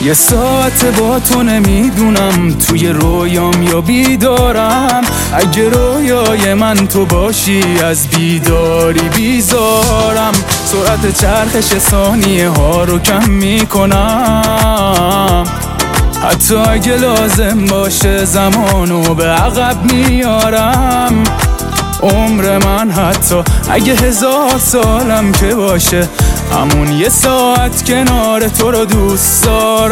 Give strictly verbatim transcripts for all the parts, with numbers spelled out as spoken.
یه ساعت با تو نمیدونم توی رویام یا بیدارم. اگه رویای من تو باشی از بیداری بیزارم. سرعت چرخش ثانیه ها رو کم میکنم، حتی اگه لازم باشه زمانو به عقب میارم. عمر من حتی اگه هزار سالم که باشه همون یه ساعت کنار تو رو دوست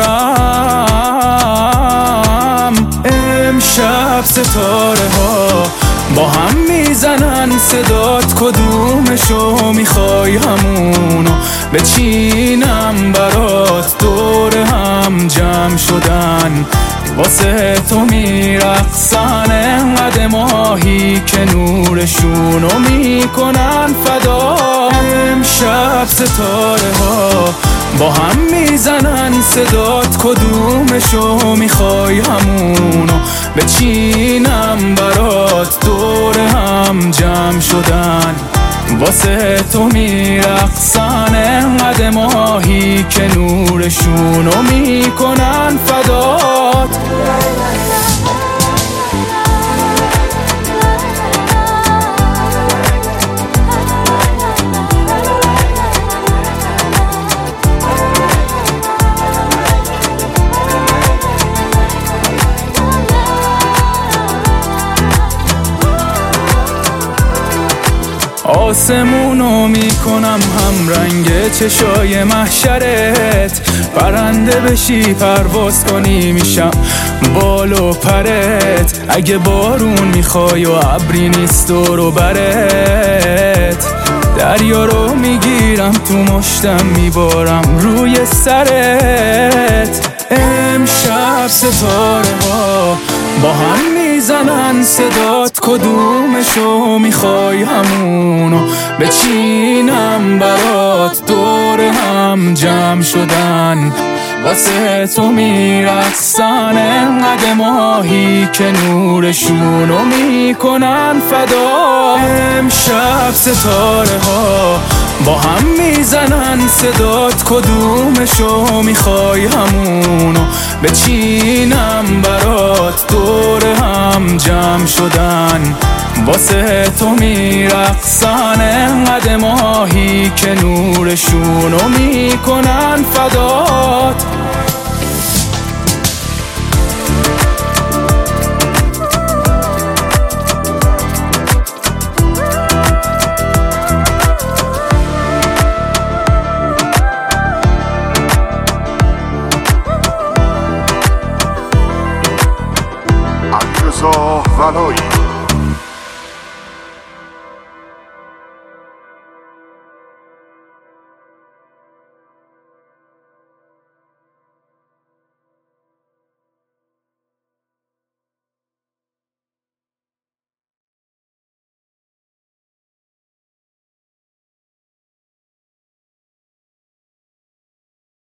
دارم. امشب ستاره ها با هم میزنن صدات، کدومشو میخوای همونو بچینم برات. دور هم جمع شدن واسه تو میرقصن، انقدر ماهی که نورشونو میکنن فدا. امشب ستاره ها با هم میزنن صدات، کدومشو میخوای همونو بچینم برات. دور هم جمع شدن واسه تو میرقصن، انقدر ماهی که نورشونو میکنن فدات. آسمونو میکنم هم رنگ چشای محشرت، پرنده بشی پرواز کنی میشم بال و پرت. اگه بارون میخوای و ابری نیست رو برت، دریا رو میگیرم تو مشتم میبارم روی سرت. امشب ستاره ها با هم میزنن صدات، کدومشو میخوای همونو بچینم برات. دور هم جمع شدن واسه تو میرقصن، انقدر ماهی که نورشونو میکنن فدا. امشب ستاره ها با هم میزنن صدات، کدومشو میخوای همونو بچینم برات. دور هم جمع شدن واسه تو میرقصن، انقدر ماهی که نورشونو میکنن فدات. علیرضا ولایی